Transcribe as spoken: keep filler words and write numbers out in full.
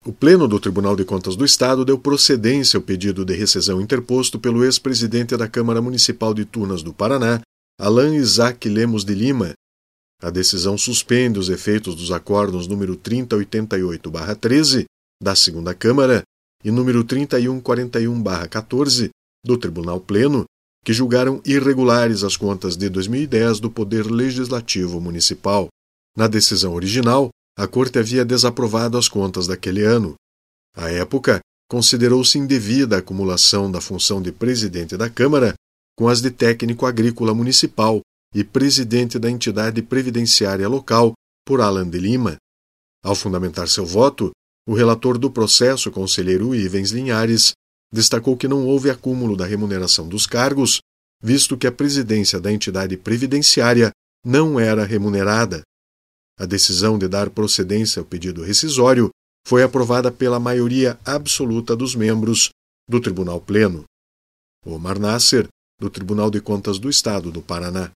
O Pleno do Tribunal de Contas do Estado deu procedência ao pedido de rescisão interposto pelo ex-presidente da Câmara Municipal de Tunas do Paraná, Alan Isaac Lemos de Lima. A decisão suspende os efeitos dos acórdãos número trinta oitenta e oito barra treze da Segunda Câmara e número trinta e um quarenta e um barra quatorze do Tribunal Pleno, que julgaram irregulares as contas de dois mil e dez do Poder Legislativo Municipal. Na decisão original, a Corte havia desaprovado as contas daquele ano. À época, considerou-se indevida a acumulação da função de presidente da Câmara com as de técnico agrícola municipal e presidente da entidade previdenciária local por Alan de Lima. Ao fundamentar seu voto, o relator do processo, conselheiro Ivens Linhares, destacou que não houve acúmulo da remuneração dos cargos, visto que a presidência da entidade previdenciária não era remunerada. A decisão de dar procedência ao pedido rescisório foi aprovada pela maioria absoluta dos membros do Tribunal Pleno. Omar Nasser, do Tribunal de Contas do Estado do Paraná.